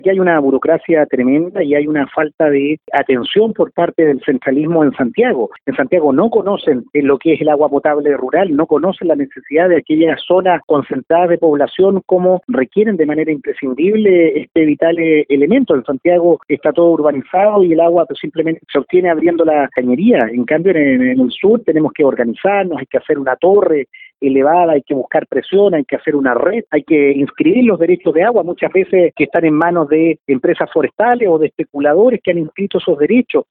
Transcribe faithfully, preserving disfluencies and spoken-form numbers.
que hay una burocracia tremenda y hay una falta de atención por parte del centralismo en Santiago. En Santiago no conocen lo que es el agua potable rural, no conocen la necesidad de aquellas zonas concentradas de población como requieren de manera imprescindible este vital eh, elemento. En Santiago está todo urbanizado y el agua pues, simplemente se obtiene abriendo la cañería. En cambio, en, en el sur tenemos que organizarnos, hay que hacer una torre elevada, hay que buscar presión, hay que hacer una red, hay que inscribir los derechos de agua, muchas veces que están en manos de empresas forestales o de especuladores que han inscrito esos derechos.